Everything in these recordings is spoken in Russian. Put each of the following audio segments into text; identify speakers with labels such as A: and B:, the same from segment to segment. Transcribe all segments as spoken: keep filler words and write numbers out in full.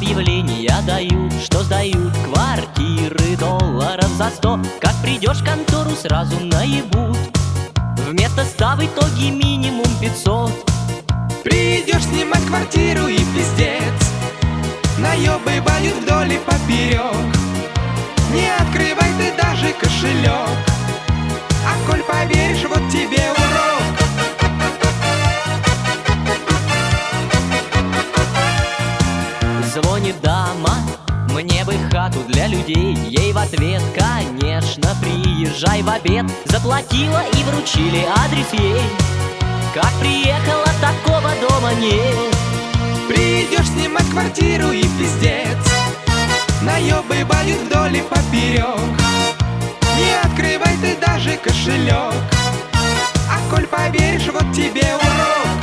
A: Объявления дают, что сдают квартиры долларов за сто. Как придешь в контору, сразу наебут. Вместо ста в итоге минимум пятьсот.
B: Придешь снимать квартиру и пиздец, наебывают вдоль и поперек. Не открывай ты даже кошелек, а коль поверишь, вот тебе урок.
A: Звонит дама, мне бы хату для людей. Ей в ответ, конечно, приезжай в обед. Заплатила и вручили адрес ей. Как приехала, такого дома нет.
B: Придешь снимать квартиру и пиздец, наебывают вдоль и поперек. Не открывай ты даже кошелек, а коль поверишь, вот тебе урок.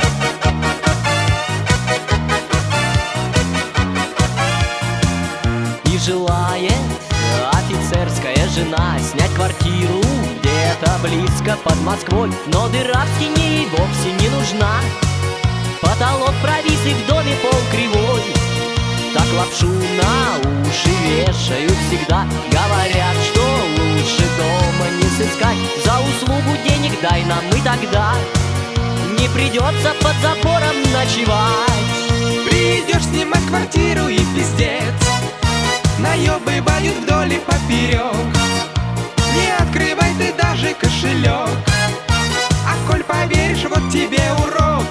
A: И желает офицерская жена снять квартиру где-то близко под Москвой. Но дыра в стене ей вовсе не нужна. Потолок провис и в доме пол кривой. Так лапшу на уши вешают всегда. Говорят, что лучше дома не сыскать. За услугу денег дай нам, и тогда не придется под забором ночевать.
B: Придешь снимать квартиру и пиздец, наебывают вдоль и поперек. Не открывай ты даже кошелек, а коль поверишь, вот тебе урок.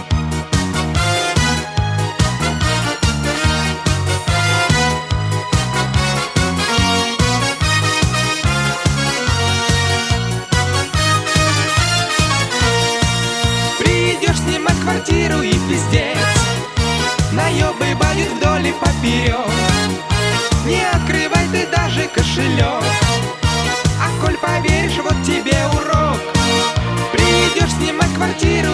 B: Придешь снимать квартиру и пиздец, наебывают вдоль и поперек. Не открывай ты даже кошелек, а коль поверишь, вот тебе урок. Придешь снимать квартиру